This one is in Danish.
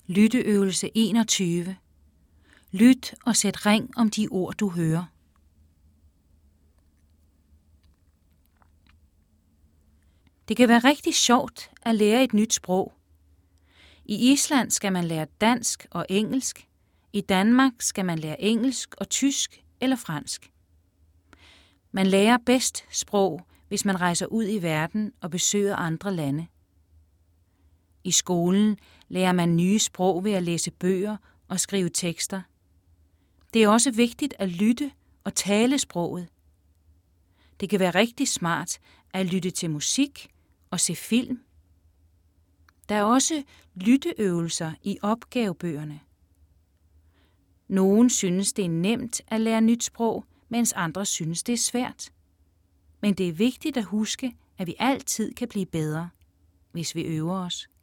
Lytteøvelse 21. Lyt og sæt ring om de ord, du hører. Det kan være rigtig sjovt at lære et nyt sprog. I Island skal man lære dansk og engelsk. I Danmark skal man lære engelsk og tysk eller fransk. Man lærer bedst sprog, hvis man rejser ud i verden og besøger andre lande. I skolen lærer man nye sprog ved at læse bøger og skrive tekster. Det er også vigtigt at lytte og tale sproget. Det kan være rigtig smart at lytte til musik og se film. Der er også lytteøvelser i opgavebøgerne. Nogen synes, det er nemt at lære nyt sprog, mens andre synes, det er svært. Men det er vigtigt at huske, at vi altid kan blive bedre, hvis vi øver os.